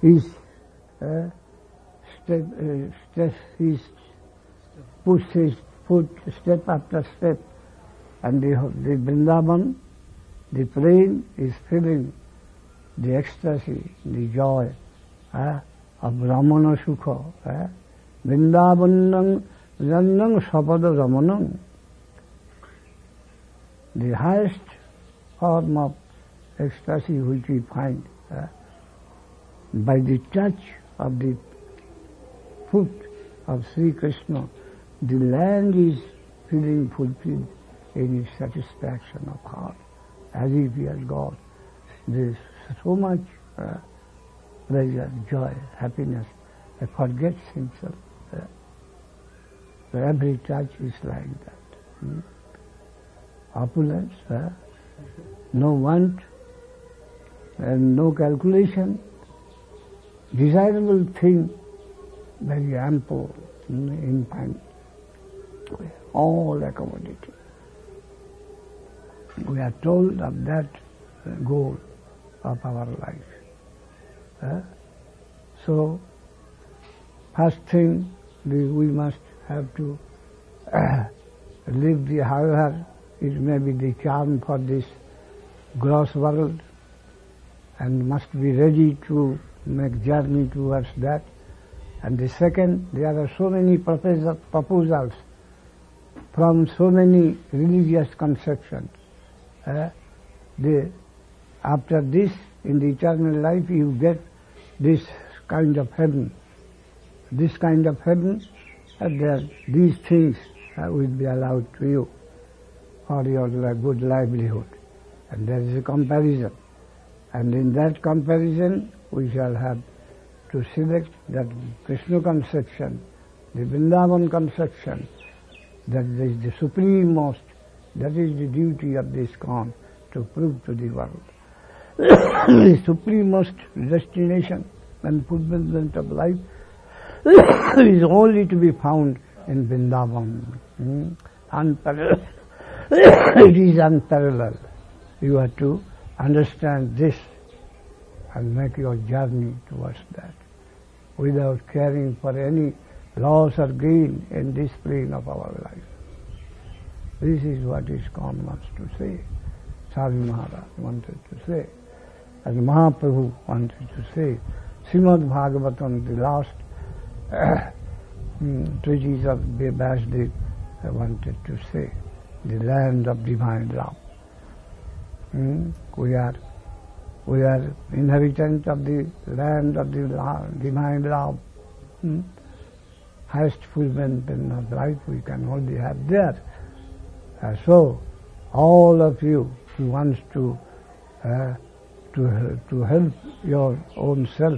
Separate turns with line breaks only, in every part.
His puts his foot step after step, and the Vrindavan, the plain is feeling the ecstasy, the joy of Ramana Sukha. Vrindavanam Jannam Sapada Ramanam. The highest form of ecstasy which we find by the touch of the foot of Sri Krishna, the land is feeling fulfilled in its satisfaction of heart, as if he has got this so much pleasure, joy, happiness, he forgets himself. So every touch is like that. Opulence, no want and no calculation, desirable thing, very ample, infinite, all accommodated. We are told of that goal of our life. So, first thing we must have to live however it may be the charm for this gross world, and must be ready to make journey towards that. And the second, there are so many proposals from so many religious conceptions. After this, in the eternal life, you get this kind of heaven. This kind of heaven, and these things will be allowed to you for your good livelihood. And there is a comparison. And in that comparison, we shall have to select that Krishna conception, the Vrindavan conception, that is the supreme-most, that is the duty of this ISKCON, to prove to the world. The supreme-most destination and fulfillment of life is only to be found in Vrindavan. Unparalleled. It is unparalleled. You have to understand this and make your journey towards that, without caring for any loss or gain in this plane of our life. This is what ISKCON wants to say, Swami Maharaj wanted to say, as Mahaprabhu wanted to say. Srimad Bhagavatam, the last treatise of Vyasadeva, wanted to say, the land of divine love. We are inhabitants of the land of the divine love. Highest fulfillment of life we can only have there. So, all of you who wants to help your own self,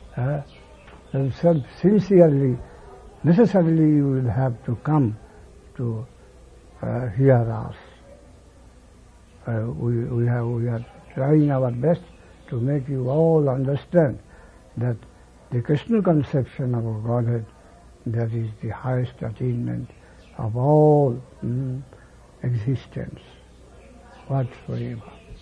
sincerely, necessarily you will have to come to hear us. We are trying our best to make you all understand that the Krishna conception of Godhead, that is the highest achievement of all existence whatsoever.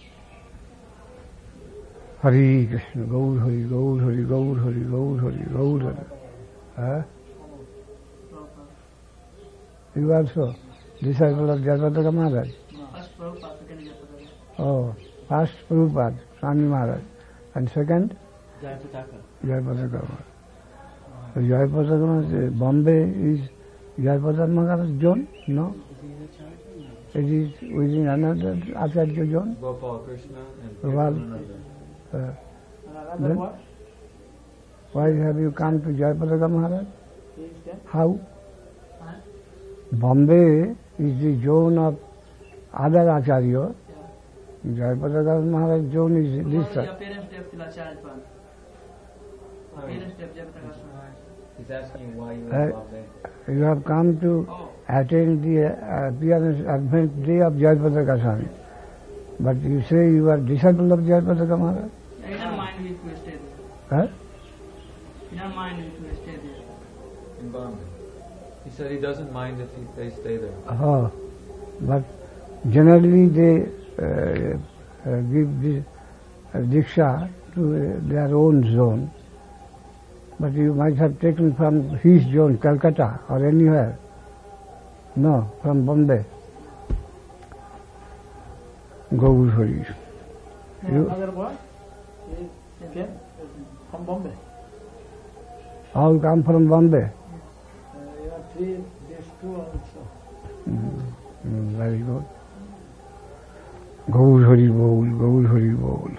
Hare Krishna, Gaur Hari, Gaur Hari, Gaur Hari, Gaur Hari, Gaur Hari. You also disciple of Jayapataka Maharaj? Oh, first Prabhupada, Swami Maharaj. And second? Jayapataka Maharaj. So Jayapataka Maharaj, Bombay is Jayapataka Maharaj zone? No? It is within another Acharya zone?
Gopal Krishna and
Gopal. Then, why have you come to Jayapataka Maharaj? How? Bombay is the zone of other Acharya. Jayapataka Maharaj zone is this side.
He's asking why you are in Bombay.
You have come to attend the appearance advent day of Jayapataka Swami. But you say you are disciple of Jayapataka Maharaj?
He doesn't mind if we stay there.
Huh?
He doesn't mind if we stay there.
In Bombay. He said he doesn't mind if they stay there.
Oh, but generally they give this diksha to their own zone, But you might have taken from his zone, Calcutta or anywhere. No, from Bombay. Gaur Hari.
Another boy? He came from Bombay.
All come from Bombay.
You have 3 days too also.
Very good. Gaur Hari Bol, Gaur Hari Bol.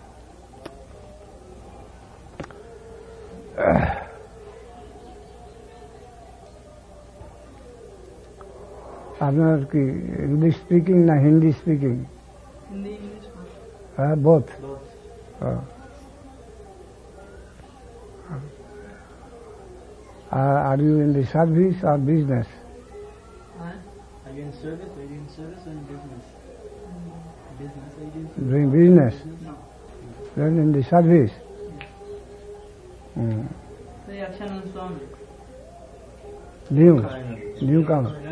আপনার কি English speaking না Hindi speaking?
Hindi, English.
হ্যাঁ, both. Are you in the service or business?
Are you in service? Are you in service or in business? Business. Are you in
Doing business?
No.
Then in the service?
Say Akshanand Swami.
Newcomer.
Say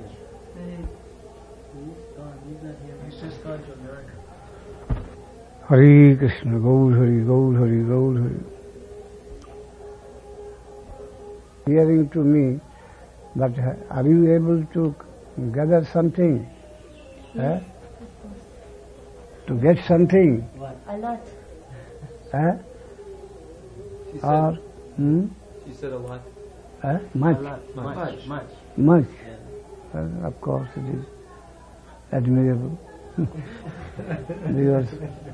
He's just gone to America.
Hare Krishna, Gaur Hari, Gaur Hari, Gaur Hari. Hearing to me, but are you able to gather something? To get something?
A lot.
She
Or,
said, she said a lot.
much?
A lot. Much.
Much.
Yeah.
Of course it is admirable. Because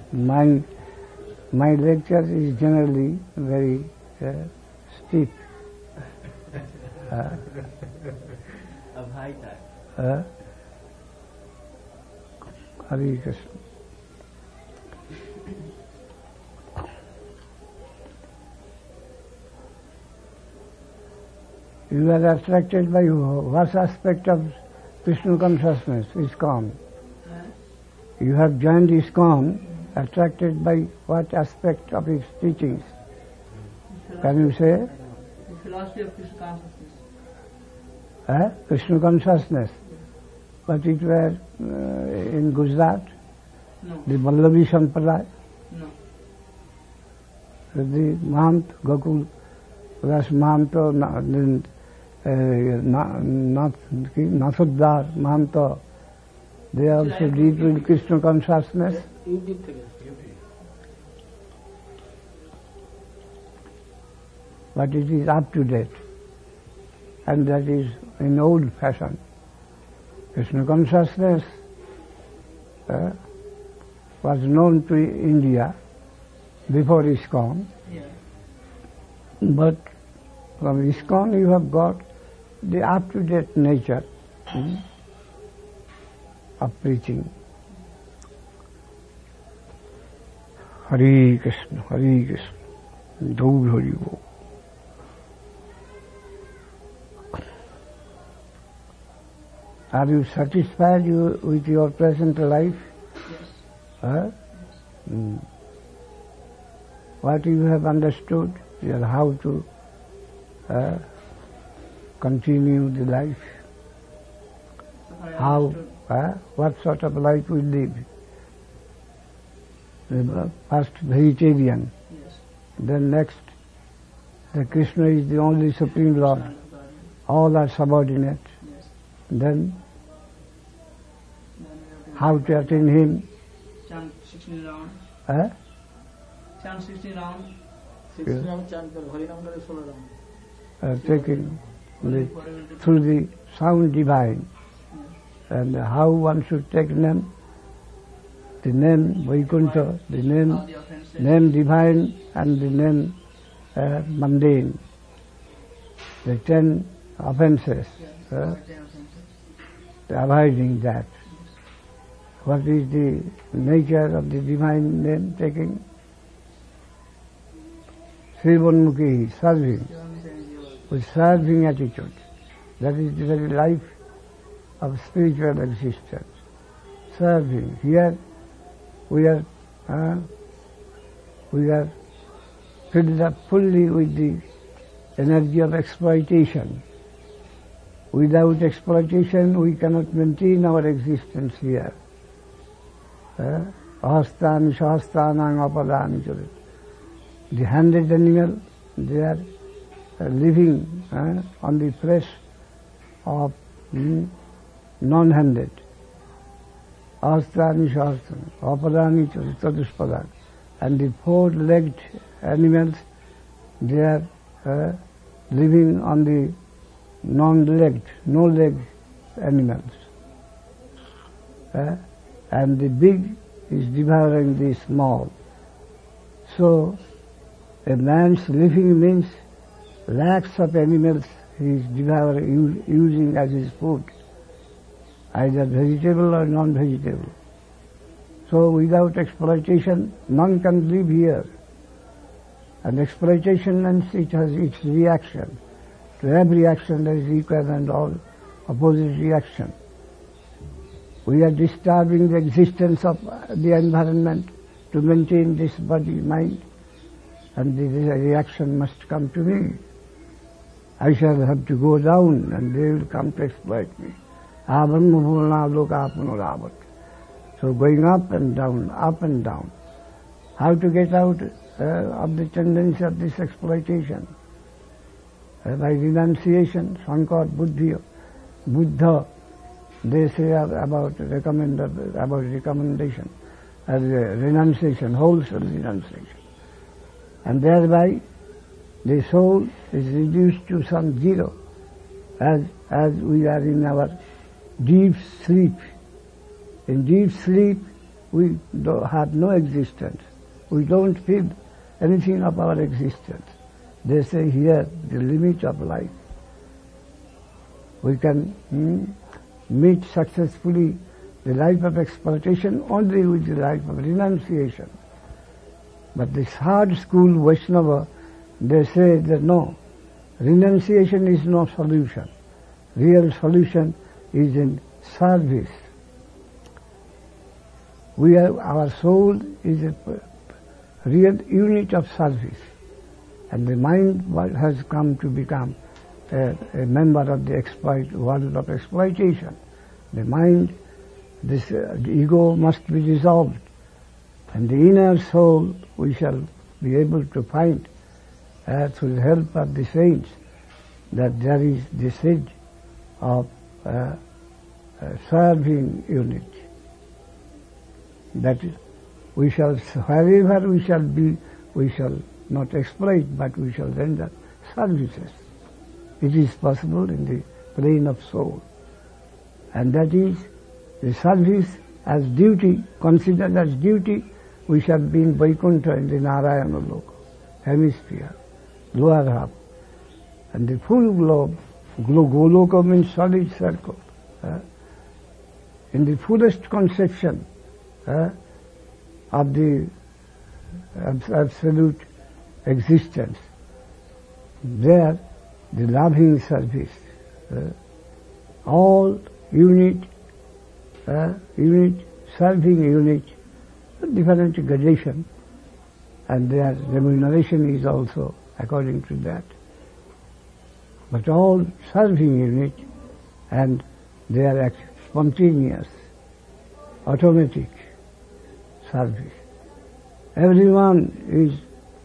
my lecture is generally very steep.
Of high type.
Hare Krishna. You are attracted by what aspect of Krishna consciousness, ISKCON? You have joined ISKCON, attracted by what aspect of its teachings? Can you say?
the philosophy of Krishna consciousness.
Krishna consciousness. But it were in Gujarat,
No.
the Vallavi Sampradaya,
No.
the Mahant, Gokul, Ras Mahanto, Nathuddar Mahanto, they also deal with Krishna consciousness.
You did together.
But it is up to date, and that is in old fashion. Krishna consciousness was known to India before ISKCON,
Yeah.
but from ISKCON you have got the up-to-date nature of preaching. Hare Krishna, Hare Krishna, Gaur Hari Bol. Are you satisfied with your present life?
Yes.
What you have understood, how to continue the life,
I
how,
understood.
what sort of life we live. First vegetarian,
Yes.
then next, the Krishna is the only Supreme Lord, all are subordinate.
Yes.
Then
Then we have
how to attain him,
chant 16 rounds.
eh?
Chant 16 rounds.
16 round chant karo, Hari Nam karo 16 round.
Taking through the sound divine. And how one should take name, the name Vaikuntha, the name,
All the offenses.
name divine and the name mundane. The 10 offenses,
Yes. All the 10 offenses.
avoiding that. What is the nature of the divine name taking? Srivanmukhi, serving, with serving attitude. That is the very life of spiritual existence. Serving. Here we are filled up fully with the energy of exploitation. Without exploitation we cannot maintain our existence here. Ahastani sahastranang apadani charit. The handed animal, they are living on the flesh of non-handed. Astrani Shastran, Aparani Chatuspadak. And the four-legged animals, they are living on the non-legged, no-legged animals. And the big is devouring the small. So, a man's living means lakhs of animals he is devouring, using as his food, either vegetable or non-vegetable. So without exploitation, none can live here. And exploitation means it has its reaction. To every action there is equal and all opposite reaction. We are disturbing the existence of the environment to maintain this body, mind, and the reaction must come to me. I shall have to go down and they will come to exploit me. So going up and down, up and down. How to get out of the tendency of this exploitation? By renunciation, Sankar, Buddha, they say about recommendation, renunciation, wholesale renunciation. And thereby the soul is reduced to some zero, as we are in our deep sleep. In deep sleep, we have no existence. We don't feel anything of our existence. They say here, the limit of life. We can meet successfully the life of exploitation only with the life of renunciation. But this hard school Vaishnava, they say that no, renunciation is no solution. Real solution is in service. Our soul is a real unit of service, and the mind has come to become a member of the world of exploitation. The mind, the ego must be dissolved, and the inner soul we shall be able to find through the help of the saints, that there is this edge of serving unit. That we shall, wherever we shall be, we shall not exploit, but we shall render services. It is possible in the plane of soul. And that is the service as duty, considered as duty, we shall be in Vaikuntha, in the Narayana Loka, hemisphere, lower half. And the full globe, Goloka means solid circle. In the fullest conception of the absolute existence, there the loving service, all unit, serving unit, different gradation, and their remuneration is also according to that. But all serving unit, and they are spontaneous, automatic service. Everyone is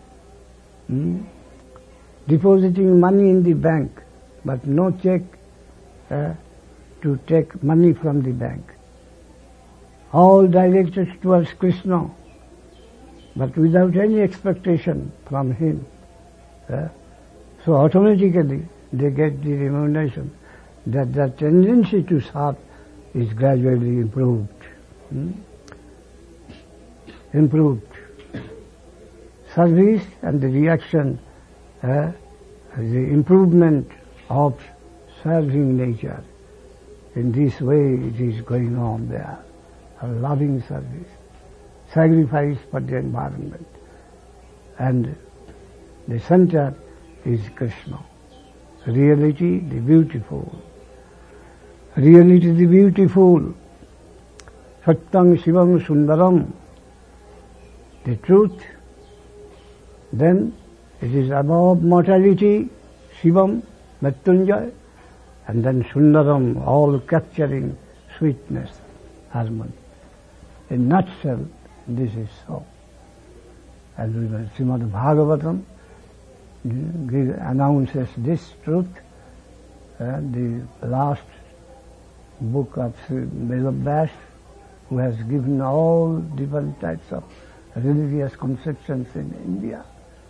depositing money in the bank, but no check to take money from the bank. All directed towards Krishna, but without any expectation from him. So automatically they get the remuneration, that the tendency to serve is gradually improved. Improved. Service and the reaction, the improvement of serving nature. In this way it is going on there. A loving service, sacrifice for the environment. And the center is Krishna. Reality, the beautiful. Reality, the beautiful. Satyam Shivam Sundaram. The truth. Then it is above mortality, Shivam, Mrityunjay, and then Sundaram, all capturing sweetness, harmony. In nutshell, this is so. As we will Srimad Bhagavatam, announces this truth. The last book of Vedabhyas, who has given all different types of religious conceptions in India.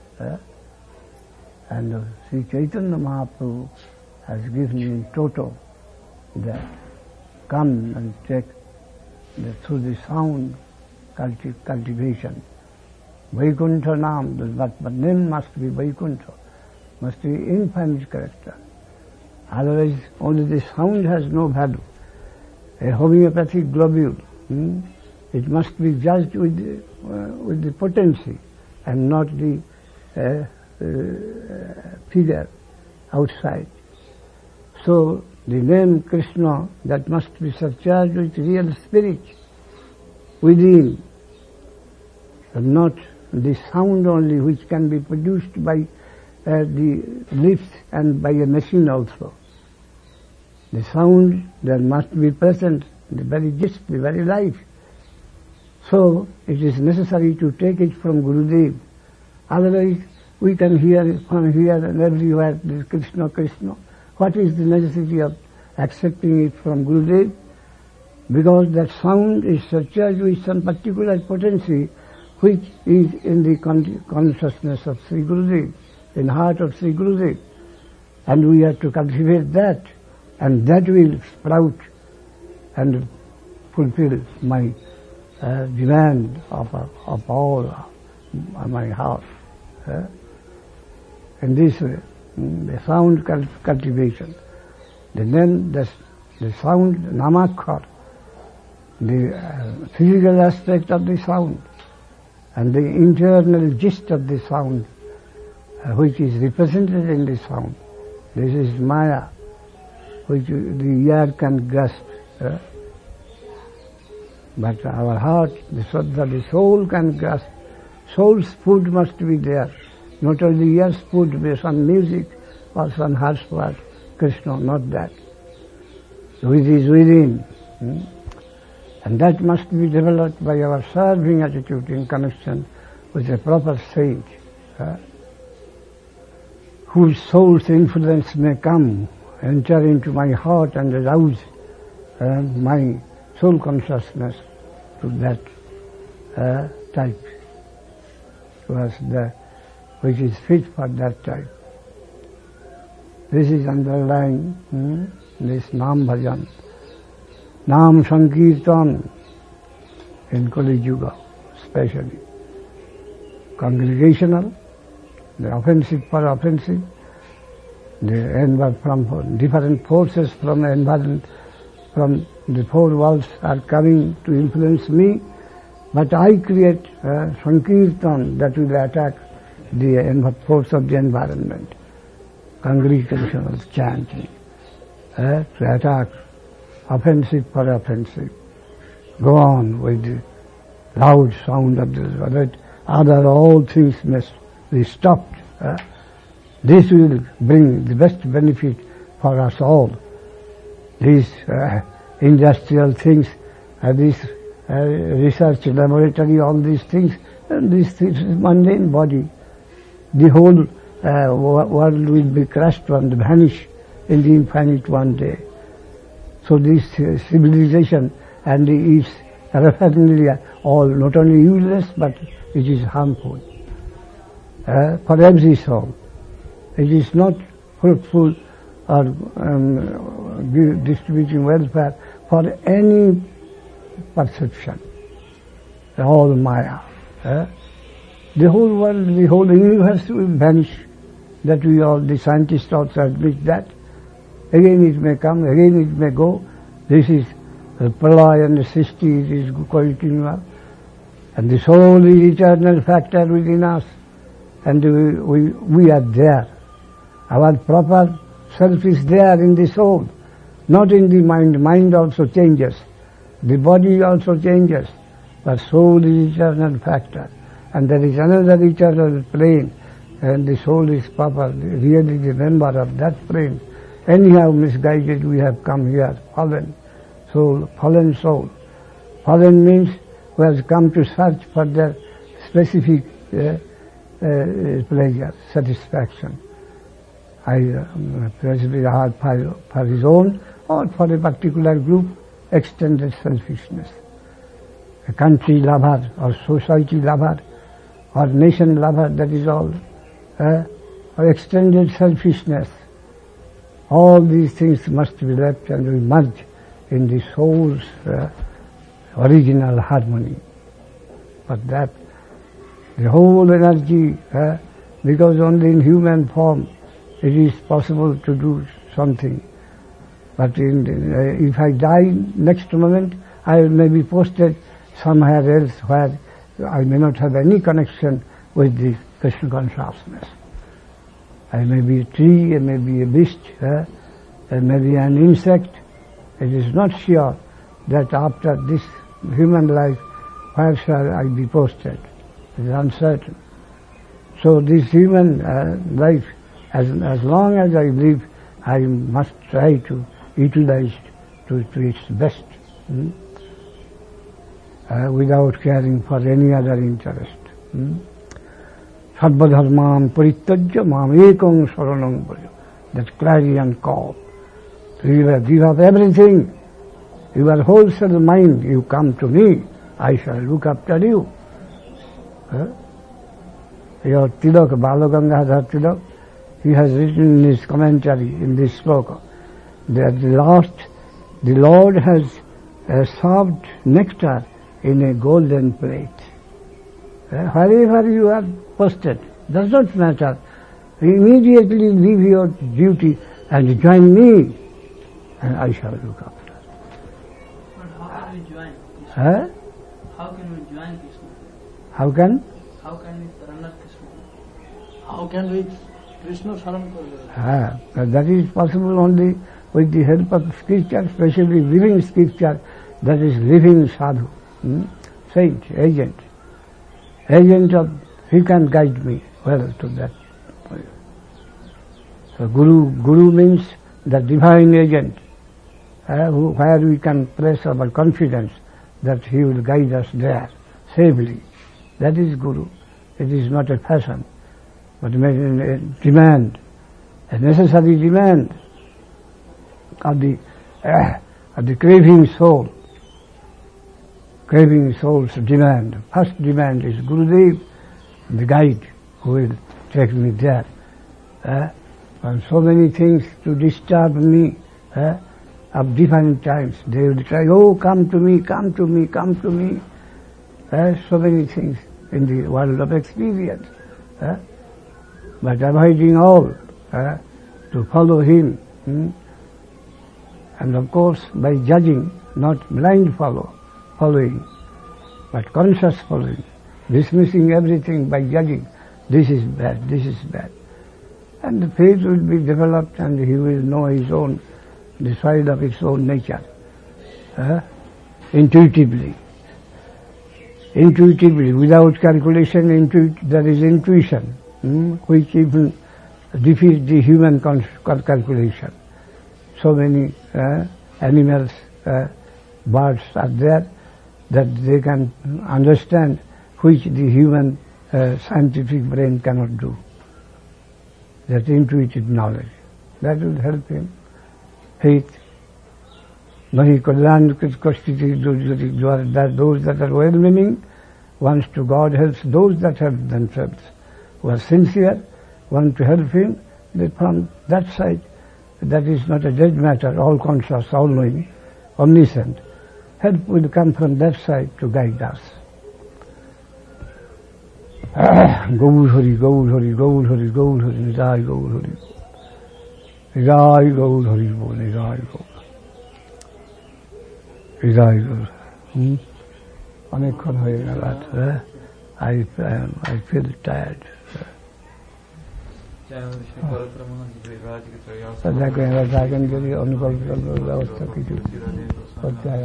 And Sri Chaitanya Mahaprabhu has given in toto that come and take through the sound cultivation. Vaikuntha Nam, but name must be Vaikuntha, must be infinite character. Otherwise, only the sound has no value. A homeopathic globule, it must be judged with the potency and not the figure outside. So the name Krishna, that must be surcharged with real spirit within, and not the sound only which can be produced by the lips and by a machine also. The sound that must be present, the very gist, the very life. So it is necessary to take it from Gurudev. Otherwise we can hear from here and everywhere this Krishna, Krishna. What is the necessity of accepting it from Gurudev? Because that sound is surcharged with some particular potency which is in the consciousness of Sri Gurudev, in the heart of Sri Gurudev. And we have to cultivate that, and that will sprout and fulfill my demand of all my heart. In this way, the sound cultivation. Then the sound, namakhar, the physical aspect of the sound, and the internal gist of the sound, which is represented in the sound. This is Maya, which the ear can grasp. But our heart, the soul can grasp. Soul's food must be there. Not only ear's food based on music or some harsh word. Krishna, not that. Which is within. And that must be developed by our serving attitude in connection with a proper saint, whose soul's influence may come, enter into my heart and arouse my soul consciousness to that type, which is fit for that type. This is underlying this Nam Bhajan, Nam Sankirtan in Kali Yuga, especially. Congregational, the offensive for offensive, from different forces from the environment, from the four walls are coming to influence me, but I create Sankirtan that will attack the force of the environment. Congregational chanting, to attack offensive for offensive. Go on with the loud sound of the other all things must be stopped. This will bring the best benefit for us all. These industrial things, this research laboratory, all these things, and this mundane body, the whole world will be crushed and vanish in the infinite one day. So this civilization and is referendly all not only useless, but it is harmful for every soul. It is not fruitful or distributing welfare for any perception. All Maya. The whole world, the whole universe will vanish. That we all, the scientists also admit that. Again it may come, again it may go. This is the pralaya and the Srishti, it is continual. And the soul is eternal factor within us. And we are there. Our proper self is there in the soul, not in the mind. Mind also changes. The body also changes. But soul is eternal factor. And there is another eternal plane, and the soul is proper, really the member of that plane. Anyhow misguided we have come here, fallen soul, fallen soul. Fallen means who has come to search for their specific pleasure, satisfaction, possibly for his own or for a particular group, extended selfishness. A country lover or society lover or nation lover, that is all, or extended selfishness. All these things must be left and will merge in the soul's original harmony. But that, the whole energy, because only in human form it is possible to do something. But if I die next moment, I may be posted somewhere else where I may not have any connection with the Krishna consciousness. I may be a tree, I may be a beast, I may be an insect. It is not sure that after this human life, where shall I be posted? It is uncertain. So this human life, as long as I live, I must try to utilize it to its best, without caring for any other interest. Sarva dharman parityajya mam ekam saranam braja. That clarion call. You have give up everything. Your wholesale mind, you come to me, I shall look after you. Your Tilak, Balagangadhar Tilak, he has written in his commentary in this sloka that the Lord has served nectar in a golden plate. Wherever you are posted, does not matter. Immediately leave your duty and join me, and I shall look after.
But how can we join Krishna? How can we join Krishna?
How can?
How can we surrender Krishna?
How can we Krishna surrender?
That is possible only with the help of scripture, especially living scripture, that is living sadhu, saint, agent of, he can guide me well to that. So Guru means the divine agent, where we can place our confidence that he will guide us there safely. That is Guru. It is not a fashion, but a demand, a necessary demand of the craving soul. Craving soul's demand. First demand is Gurudev, the guide who will take me there. And so many things to disturb me of different times. They will try, oh, come to me, come to me, come to me. So many things in the world of experience. But avoiding all to follow him. And of course, by judging, not blind following, but conscious following, dismissing everything by judging, this is bad, this is bad. And the faith will be developed and he will know his own, the side of his own nature, intuitively, without calculation. There is intuition, which even defeats the human calculation. So many animals, birds are there that they can understand which the human scientific brain cannot do. That intuitive knowledge. That will help him. Faith. Those that are well-meaning, wants to God helps those that help themselves, who are sincere, want to help him. They from that side, that is not a dead matter, all conscious, all-knowing, omniscient. Help will come from that side to guide us. Gaur Hari, Gaur Hari, Gaur Hari, Gaur Hari, Nidai Gaur Hari, Nidai Gaur Hari, Nidai Gaur, Nidai Gaur. অনেকক্ষণ হয়ে গেল I feel tired. দেখো এবার থাকেন যদি অনুভব ব্যবস্থা কিছু করতে হয়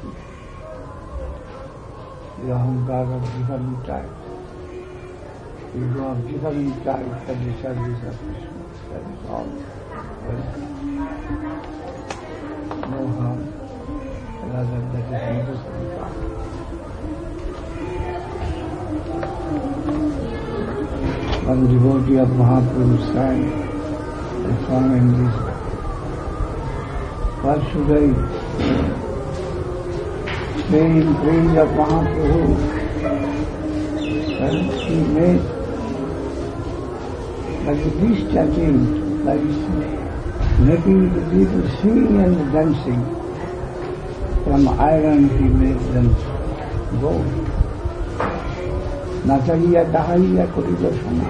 the Ahankara of different types. You go of different types for the service of Krishna. That is all. No harm. Rather, that is needed to be done. One devotee of Mahaprabhu sang a song in this. What should I say in praise of Mahaprabhu? Well, he made like this chanting, like making the people singing and dancing. From iron he made them gold. Nachaiya dahaiya koriba shana.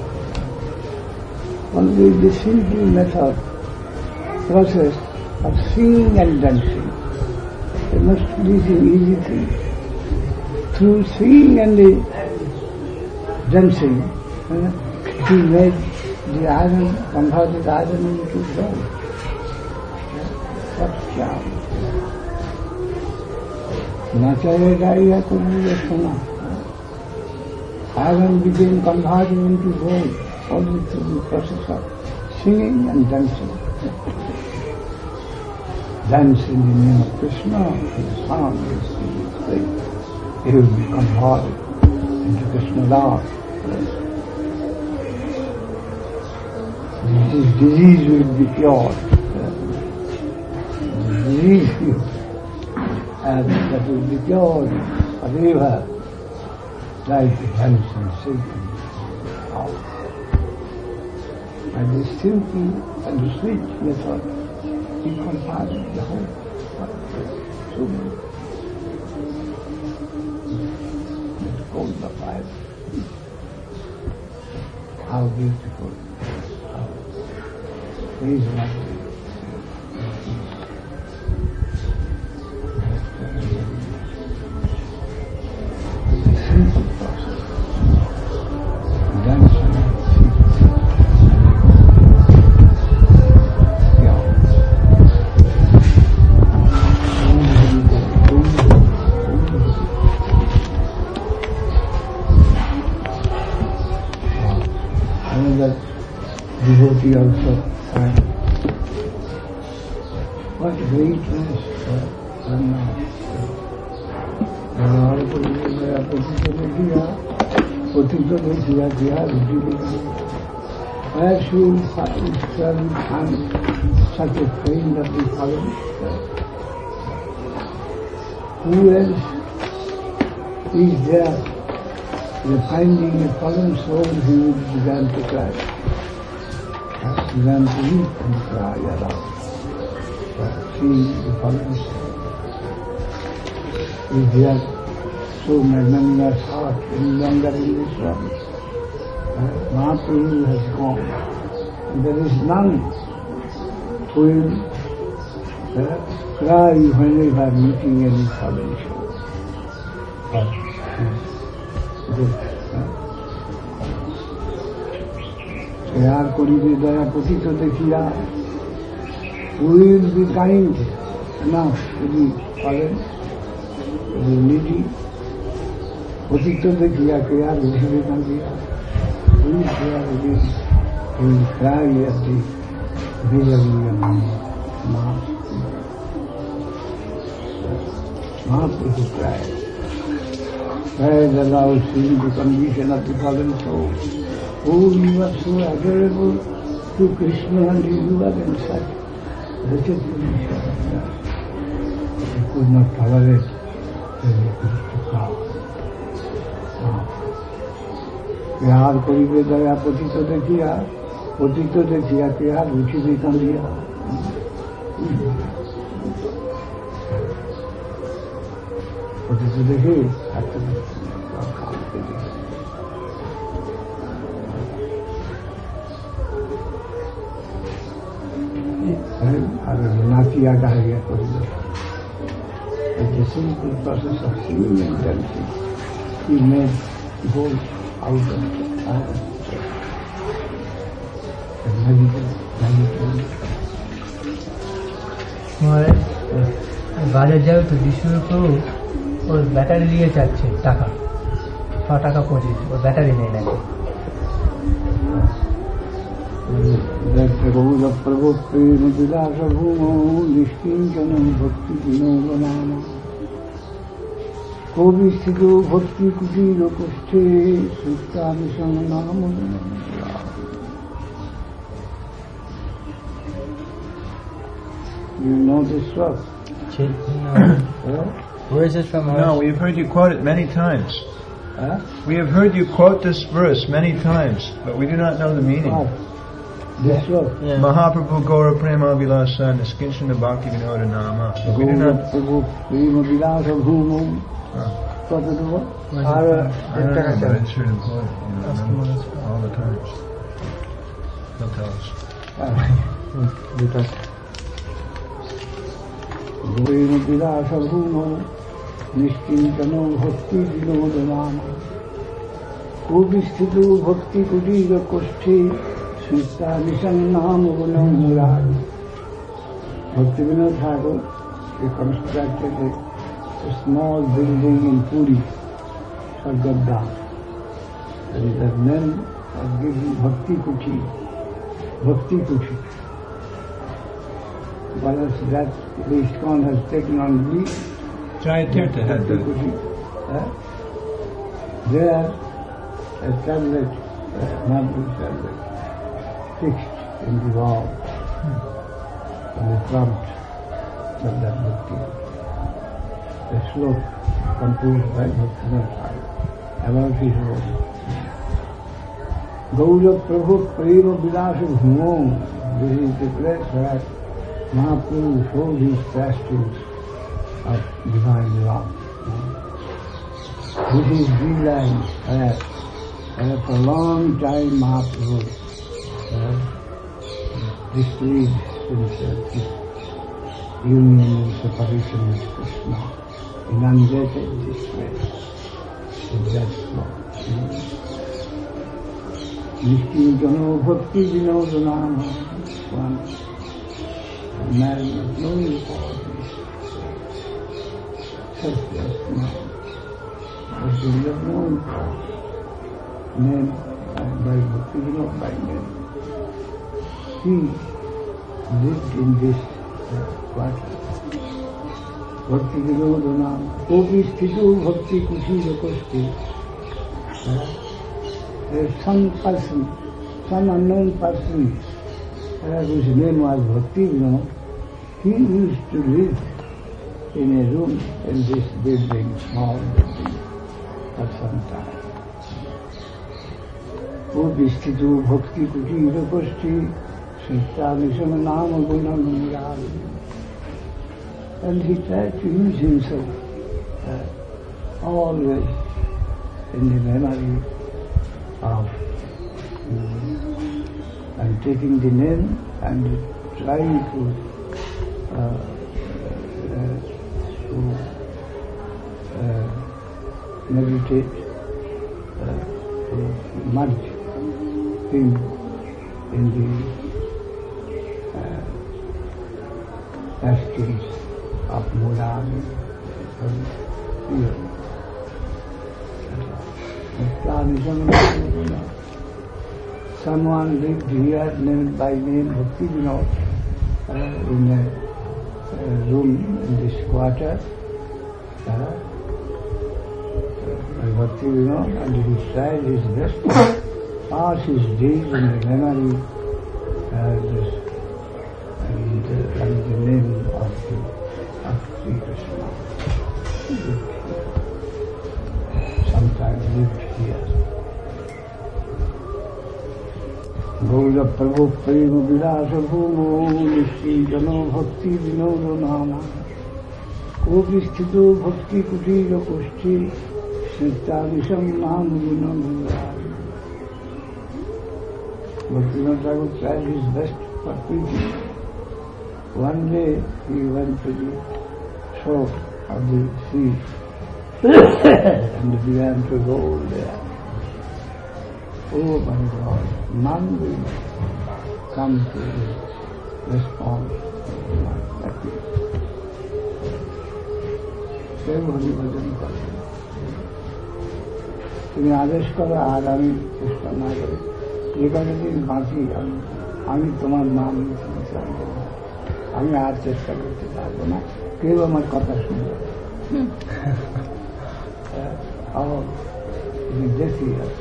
Only the simple method, process of singing and dancing. The most easy thing. Through singing and the dancing, he made the iron, converted iron into gold. What charm! Nachaya gaya koriba shana. Iron became converted into gold only through the process of singing and dancing. Dance in the name of Krishna, his song is great. He will be converted into Krishna Lord. His disease will be cured. The disease cured. And that will be cured forever. Like the hands and shaking out. And the simple and the sweet method, he converted the whole human. It's called the fire. How beautiful. He is lovely. Devotee also sang. What greatness for where she will find such a friend of the fallen? Who else is there? Finding a fallen soul, he would begin to cry. Began to weep and cry aloud. Seeing the fallen soul. If he has so magnanimous heart, any longer in this world, Mahaprabhu has gone. There is none who will cry whenever meeting any fallen soul. Prayar koribe daya patito dekhiya, who will be kind enough to be fallen, to be needy. Patito dekhiya kriya vishve kandiya. Who is there again? He will cry at the vis-a-vis of Mahaprabhu cried. Cried aloud, seeing the condition of the fallen soul. Oh, you are so adorable to Krishna and you are in such wretched condition. He could not tolerate the Krishna. Prayar koribe daya patito dekhiya prayar vishve kandiya. Patito dekhe, Nachaiya dahaiya koriba. It's a simple process of singing and dancing. He made gold out of iron.
বাজার যাবে তো বিষ্ণুপুর ওর battery দিয়ে যাচ্ছে টাকা 6 টাকা 25 ওর battery নেই নাকি
गौर प्रभु प्रेम विलास भूमो निष्किंचन भक्ति विनोद नाम कोवि स्थितो भक्ति कुटीर कुष्ठे सुक्तानि संनाम. You know this verse?
Where is it from?
No, we've heard you quote it many times.
Huh?
We have heard you quote this verse many times, but we do not know the meaning.
Oh, this verse.
Yeah.
Mahaprabhu Gaura Prema Vilasa Niskinchana Bhakti Vinoda Nama. We do
Gaura
not.
Prabhu Prema Vilasa Bhumo. What is the word?
I don't know, but it's heard him quote it, all the times. He'll tell us.
Gaura Vilasa Bhumo Nishkintano Bhakti Vinoda Nama Kovi Sthito Bhakti Kudira Kushti Smita Visannam Gunam Murari. Bhakti Vinod Thakur, he constructed a small building in Puri, Sargadam. And the men are given Bhakti Kuti. Bhakti Kuti. But that the ISKCON has taken on leave.
Jayatirtha had the.
There, a tablet, marble tablet, fixed in the wall, on the front of that Bhakti. The slope composed by Bhaktivinoda Thakur about his own. Gaura Prabhu Prema Vilasa Bhumo. This is the place where Mahaprabhu showed his pastimes of divine love. This is the land where for a long time Mahaprabhu displayed himself, his union and separation with Krishna, inundated this place with that love. Nishkincano Bhakti Vinoda Nama. One man of no importance, selfless man, but he of no importance, men by Bhakti, not by men. He lived in this quarter. Bhakti Vinoda Nama. Kovi Sthito Bhakti Kushira Kushti. There is some person, some unknown person, whose name was Bhakti Vinod. He used to live in a room in this building, small building, for some time. Kovi Sthito Bhakti Kushira Kushti. Sritamisam Nama Gunam Murari. And he tried to use himself always in the memory of and taking the name and trying to meditate, to merge him in the pastimes of Murari. Someone lived here named by name Bhakti Vinod in a room in this quarter. Bhakti Vinod, and he tried his best to pass his days in the memory and the name of Sri Krishna. Sometimes lived here. Gaura Prabhu Prema Vilasa Bhumo Nishkincano Bhakti Vinoda Nama Kovi Sthito Bhakti Kutira Kushti Smita Nama Gunam Murari. Bhaktivinoda Thakur tried his best for preaching. One day he went to the shore of the sea and began to roll there. Oh my God, none will come to his response to my appeal. They Hari Bhajan kare. তুমি আদেশ করো আর আমি চেষ্টা না করি যে কতদিন বাঁচি আমি আমি তোমার নাম অনুসরণ করব, আমি আর চেষ্টা করতে পারবো না, কেউ আমার কথা শুনবে। How ridiculous.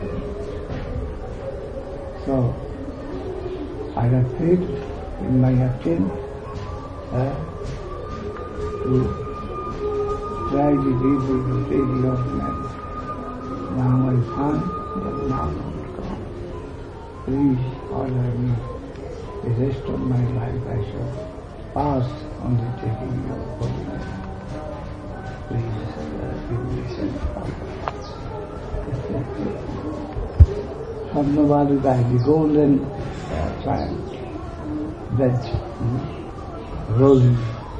So I have faith in my attempt to try the people to take the of man. Now I find that now not come. Please order me. The rest of my life I shall pass on the taking of holiness. Please give me some order. Swarnavadika, the golden triangle, that rolling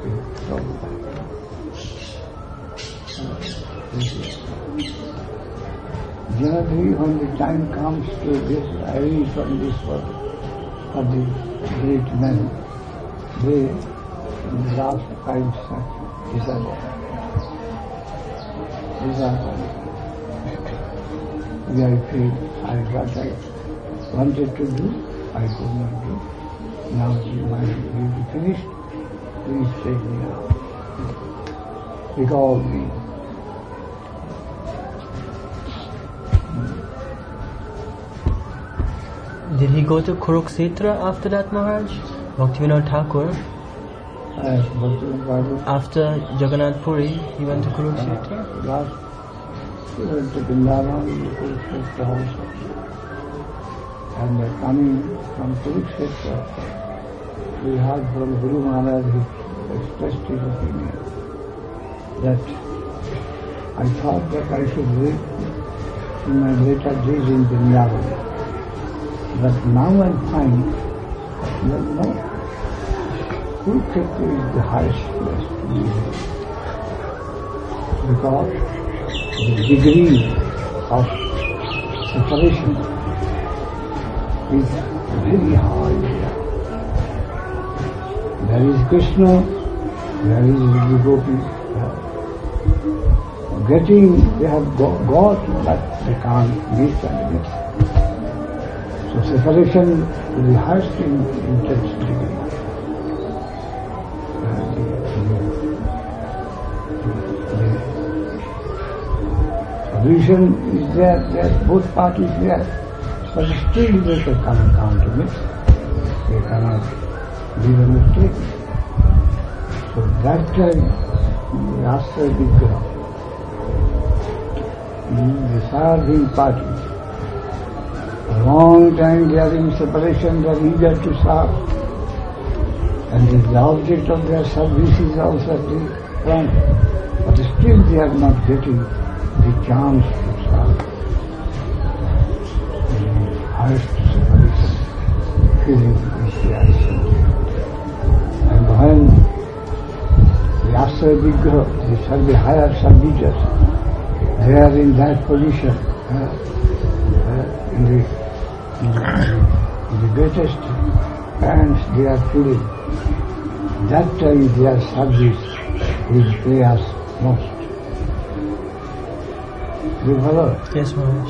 generally when the time comes to this, I read from this book for the great men, they in the last 5 seconds I feel what I wanted to do, I could not do. Now my will be finished. Please take me out. Recall me.
Did he go to Kurukshetra after that, Maharaj? Bhaktivinoda Thakur? After Jagannath Puri, he went to Kurukshetra?
Last, he went to Vrindavan, Kurukshetra also. And coming from Kurukshetra, we heard from Guru Maharaj, he expressed his opinion that I thought that I should live in my later days in Vrindavan. But now I find that no, Kurukshetra is the highest place to live. Because the degree of separation is very high here. There is Krishna, there is the Gopi. They have got, but they can't meet and mix. So separation to the highest intense degree. Solution is there, both parties there, but still they can't mix. They cannot leave a mistake. So that time, the Astra Vigraha, the serving party, a long time they are in separation, they are eager to serve. And the object of their service is also at the front. But still they are not getting the chance to serve. The highest separation feeling is there. And when the Astra Vigraha, the higher servitors, they are in that position, in the greatest hands they are feeling. That time their service will pay us most. Do you follow?
Yes, Maharaj.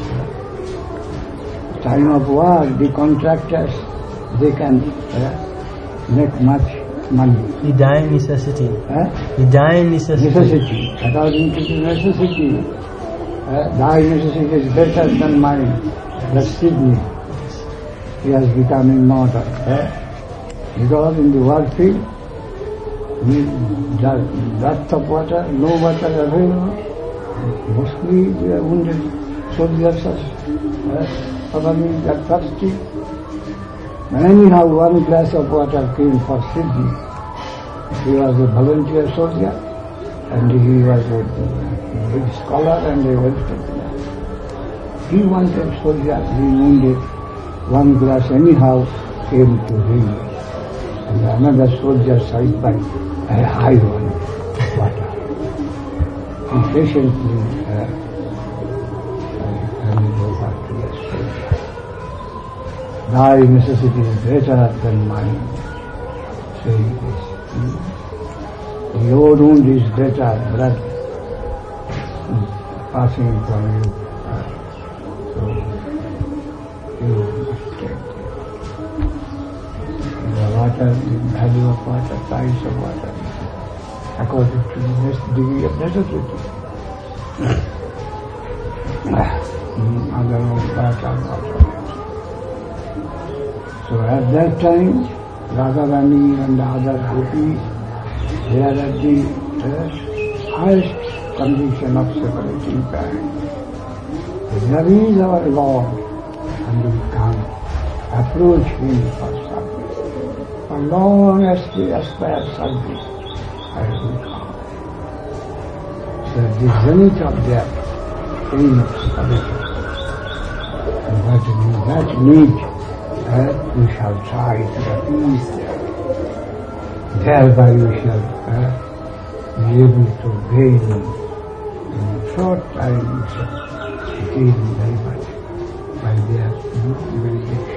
Time of war, the contractors, they can make much money.
The dying necessity. The dying necessity.
According to the necessity, thy necessity is better than mine. That's Sydney. He has become immortal. Because in the world field, depth of water, no water available. Mostly the wounded soldiers are probably they are thirsty. Anyhow, one glass of water came for Sydney. He was a volunteer soldier and he was a big scholar and a well-studied. He wanted soldier, he wounded, one glass anyhow came to him. And another soldier side by a high one water. He patiently handed over to the soldier. Thy necessity is greater than mine, saying this. Your wound is greater, blood passing from you. So you must take it. water, the value of water, price of water, according to the degree of necessity. Other water. So at that time, Radharani and the other gopis, they are at the highest condition of separating parents. There is our Lord, and we can approach Him for service. For long as we aspire service, I will come. So the zenith of their aim of service. And that need, we shall try to appease them. Thereby we shall be able to gain in short time, we shall gain very much by their benediction.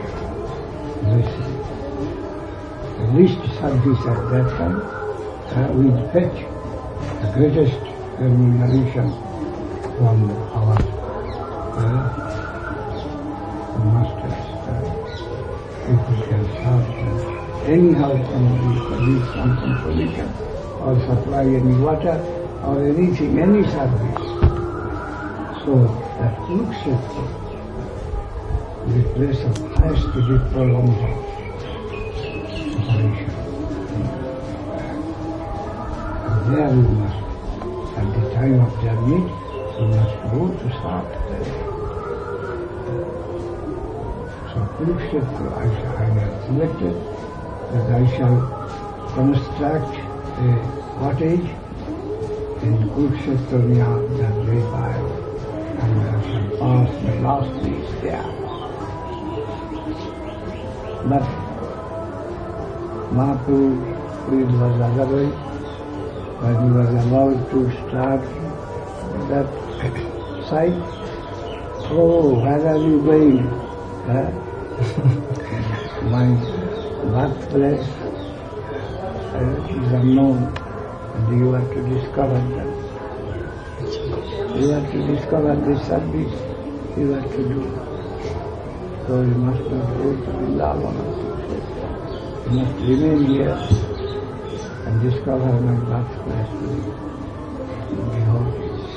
The least service at that time will fetch the greatest remuneration from our masters. People can serve them anyhow from some provision or supply any water or anything, any service. So that Kurukshetra, the place of highest prolonged separation. And there we must, at the time of their need, we must go to serve them. So Kurukshetra I have selected that I shall construct a cottage in Kurukshetra near the great fire, and I shall pass my last days there. But Mahaprabhu was otherwise, when he was allowed to start that site. Oh, where are you going? My birthplace is unknown, and you have to discover that. You have to discover the service you have to do. So you must not go to Vrindavan. You must remain here and discover my birthplace in the devotees.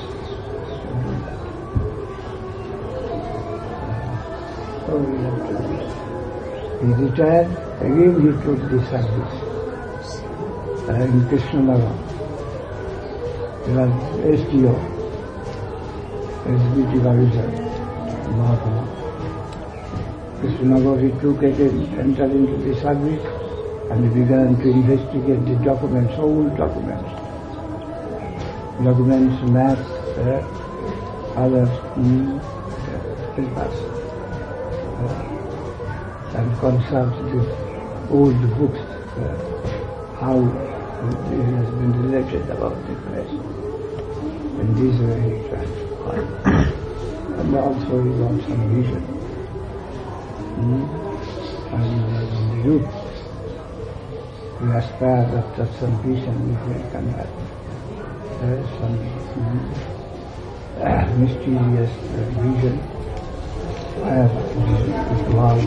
So we have to do. He retired, again he took the service in Krishnanagar. He was SDO, Executive Officer, Mahaprabhu. Krishnanagar he took again, entered into the service, and he began to investigate the documents, old documents, maps, other papers, and consult the old books, how it has been related about the place. And this way he tried. And also he got some vision. And the youth, we aspire that some vision can happen. There is some mysterious vision where it was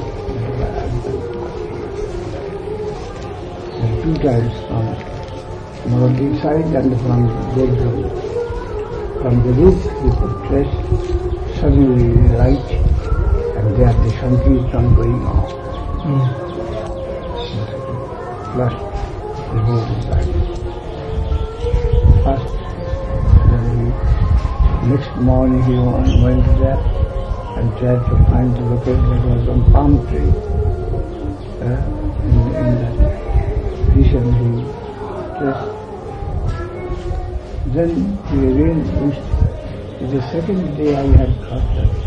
two times from Navadvip side and from Godhra. From the roof we could trace suddenly light, and there the Sankirtan going on. Plus the road is light. First, next morning he went there and tried to find the location. It was on palm tree. In that vision he traced. Then he again wished. The second day I had got that